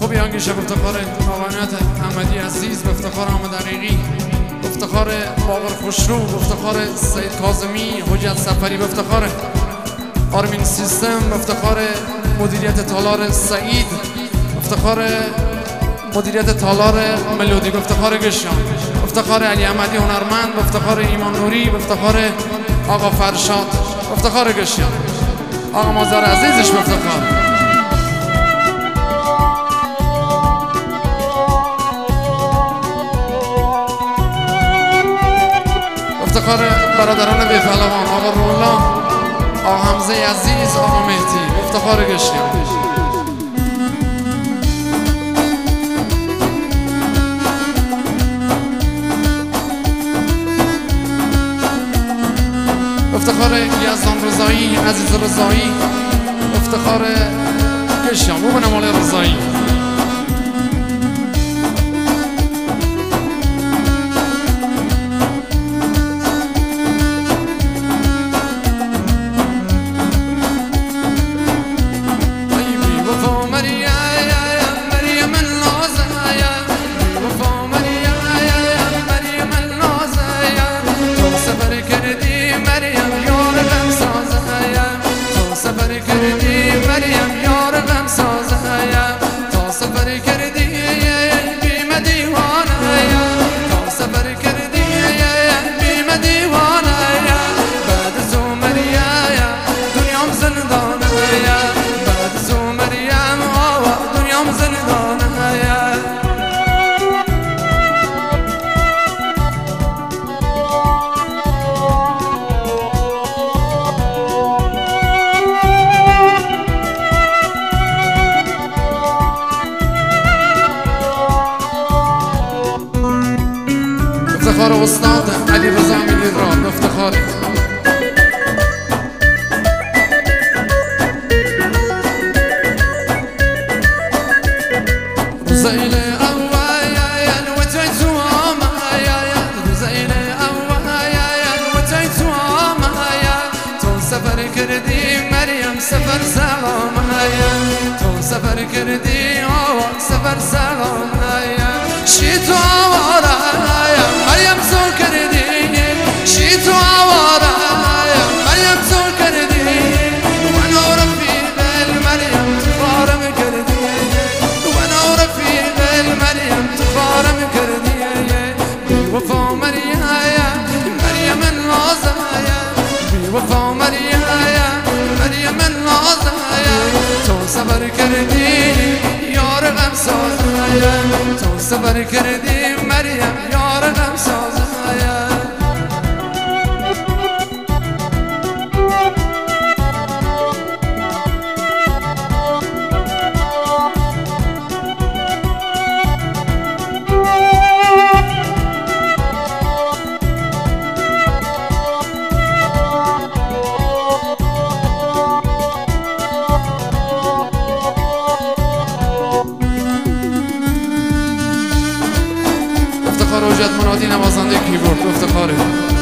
خوبی آنگیشه به افتخار آقایانت احمدی عزیز، به افتخار احمد دقیقی، به افتخار باقر خوشرو، به افتخار سید کاظمی، حجت سفری، به افتخار آرمین سیستم، به افتخار مدیریت تالار سعید، به افتخار مدیریت تالار ملودی، به افتخار گشان، به افتخار علی احمدی هنرمند، به افتخار ایمان نوری، به افتخار آقا فرشاد، به افتخار گشان، آقا مازار عزیزش، به افتخار افتخار برادران بی‌پهلوان، آقا رولا، آقا حمزه عزیز، آقا مهدی، افتخار گشتیم. افتخار یزدان رضایی، عزیز رضایی، افتخار گشتیم. بوبن مال رضایی. افتخار استاد علی رضا امیری را، افتخار روزایل اوایل و تیتو آمایل، روزایل اوایل و تیتو آمایل، تو سفر کردی مریم سفر سلام هایل، تو سفر کردی آوا سفر سلام هایل، شی تو آواره مریم تو کردی، شی تو آواره مریم تو کردی، و نور رفیق مریم تو فارم کردی، و نور رفیق مریم تو فارم کردی، بی وفا مریم مریم نازه، بی وفا مریم مریم نازه، تو صبر کردی یار غمساز، تو صبر کردی مریم یار غمساز. افتخار حجت منادی نوازنده کیبورد، افتخاره